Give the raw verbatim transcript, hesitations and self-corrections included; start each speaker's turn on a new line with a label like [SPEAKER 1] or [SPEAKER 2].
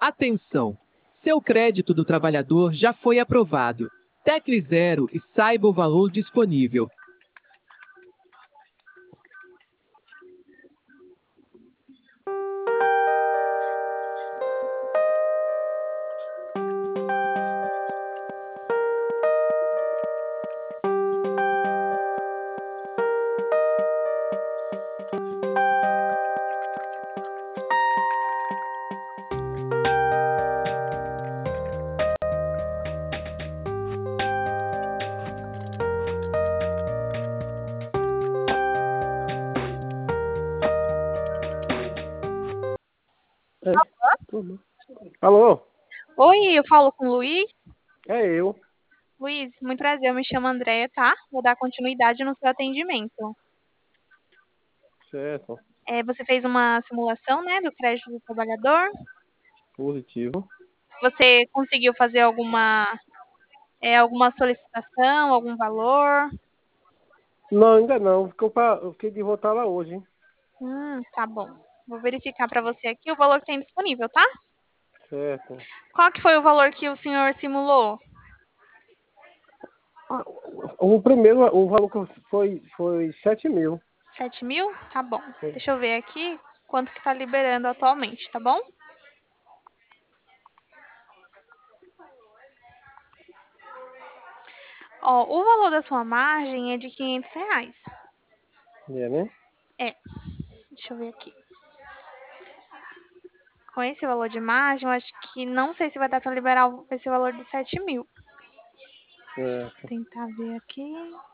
[SPEAKER 1] Atenção! Seu crédito do trabalhador já foi aprovado. Tecle zero e saiba o valor disponível.
[SPEAKER 2] É, tudo. Alô?
[SPEAKER 3] Oi, eu falo com o Luiz.
[SPEAKER 2] É eu.
[SPEAKER 3] Luiz, muito prazer, eu me chamo Andréia, tá? Vou dar continuidade no seu atendimento.
[SPEAKER 2] Certo.
[SPEAKER 3] É, você fez uma simulação, né, do crédito do trabalhador.
[SPEAKER 2] Positivo.
[SPEAKER 3] Você conseguiu fazer alguma, é, alguma solicitação, algum valor?
[SPEAKER 2] Não, ainda não. Ficou pra... Eu fiquei de voltar lá hoje, hein?
[SPEAKER 3] Hum, tá bom. Vou verificar para você aqui o valor que tem disponível, tá?
[SPEAKER 2] Certo.
[SPEAKER 3] Qual que foi o valor que o senhor simulou?
[SPEAKER 2] Ah, o o primeiro, o valor que foi, foi sete mil.
[SPEAKER 3] Sete mil? Tá bom.
[SPEAKER 2] Foi.
[SPEAKER 3] Deixa eu ver aqui quanto que tá liberando atualmente, tá bom? Ó, o valor da sua margem é de quinhentos reais.
[SPEAKER 2] É, né?
[SPEAKER 3] É, deixa eu ver aqui. Com esse valor de margem, eu acho que não sei se vai dar para liberar esse valor de sete mil. Vou
[SPEAKER 2] Certo.
[SPEAKER 3] tentar ver aqui.